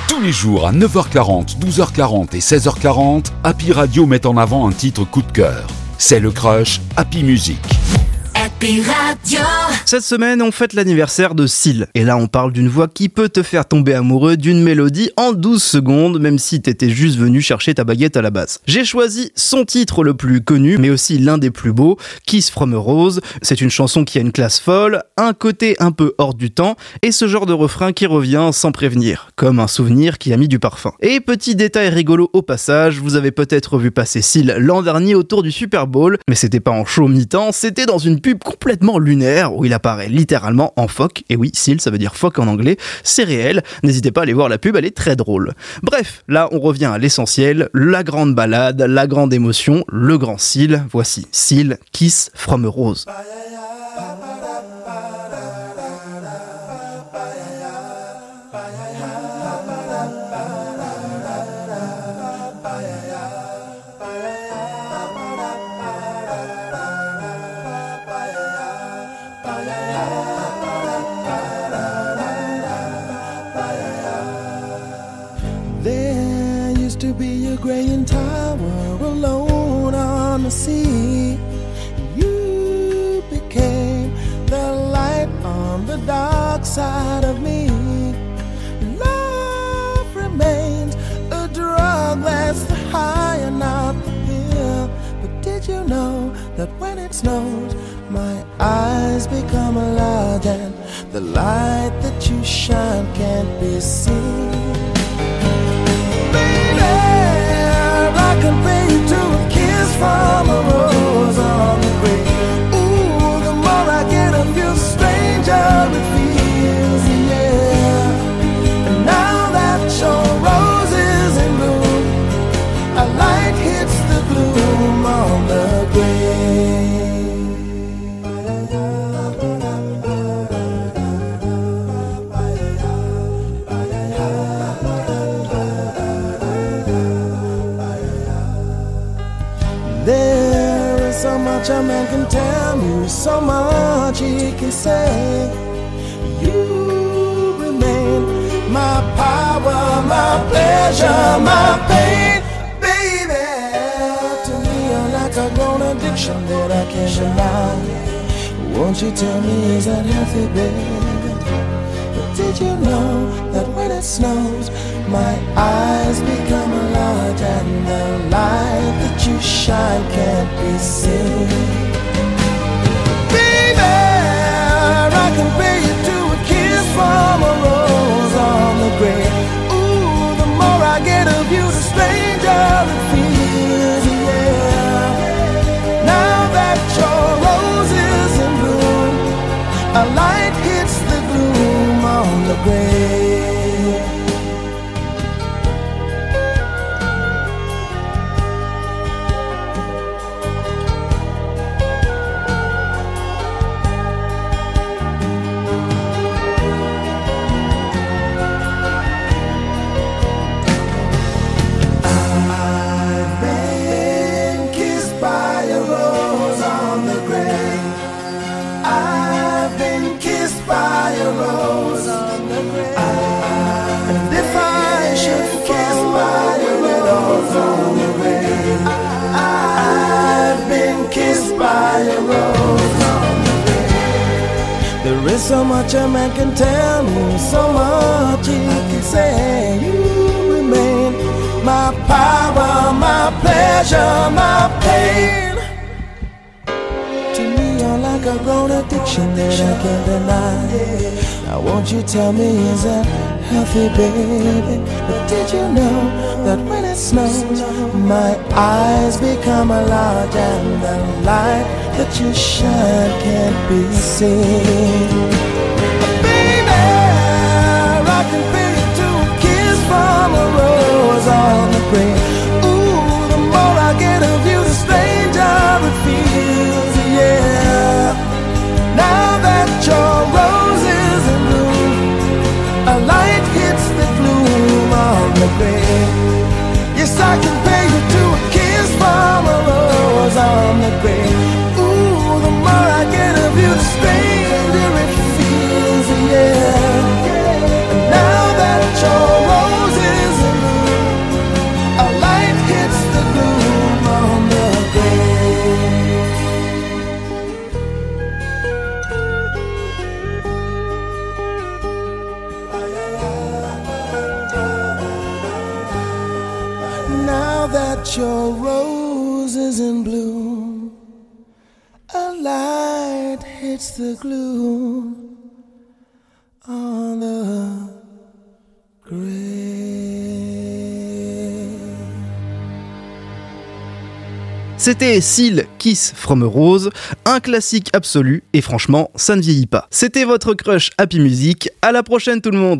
Tous les jours à 9h40, 12h40 et 16h40, Happy Radio met en avant un titre coup de cœur. C'est le Crush Happy Music. Happy Radio. Cette semaine, on fête l'anniversaire de Seal. Et là, on parle d'une voix qui peut te faire tomber amoureux d'une mélodie en 12 secondes, même si t'étais juste venu chercher ta baguette à la base. J'ai choisi son titre le plus connu, mais aussi l'un des plus beaux, Kiss from a Rose. C'est une chanson qui a une classe folle, un côté un peu hors du temps, et ce genre de refrain qui revient sans prévenir, comme un souvenir qui a mis du parfum. Et petit détail rigolo au passage, vous avez peut-être vu passer Seal l'an dernier autour du Super Bowl, mais c'était pas en show mi-temps, c'était dans une pub complètement lunaire où il apparaît littéralement en phoque. Et oui, Seal, ça veut dire phoque en anglais, c'est réel. N'hésitez pas à aller voir la pub, elle est très drôle. Bref, là on revient à l'essentiel, la grande balade, la grande émotion, le grand Seal. Voici Seal, Kiss from a Rose. There used to be a graying tower alone on the sea. You became the light on the dark side of me. Love remains a drug that's the high and not the pill. But did you know that when it snows, my eyes become large and the light that you shine can't be seen? I compare you to a kiss from a rose on the grave. Ooh, the more I get of you, the stranger it feels, yeah. And now that your rose is in bloom, a light hits the gloom on the grave. There is so much a man can tell me, so much he can say. You remain my power, my pleasure, my pain. Baby, to me you're like a grown addiction that I can't deny. Won't you tell me, is that healthy, baby? But did you know that when it snows, my eyes become large and the light that you shine can't be seen? Baby, I compare you to a kiss from a rose on the grave. Ooh, the more I get of you, the stranger it feels, yeah. Now that your rose is in bloom, a light hits the gloom on the grave. There is so much a man can tell me, so much he can say. You remain my power, my pleasure, my pain. To me you're like a grown addiction that I can't deny. Now won't you tell me, is that healthy, baby? But did you know that when it snows, my eyes become large and the light that you shine can't be seen? Baby, I compare you to a kiss from a rose on the grave. Ooh, the more I get of you, the stranger it feels, yeah. Now that your rose is in bloom, a light hits the gloom on the grave. Yes, I compare you to a kiss from a rose on the grave. Ooh, the more I get of you, the stranger it feels, yeah. And now that your rose watch your roses in bloom. A light hits the glue on the grave. C'était Seal, Kiss from a Rose, un classique absolu et franchement, ça ne vieillit pas. C'était votre crush Happy Music. À la prochaine tout le monde.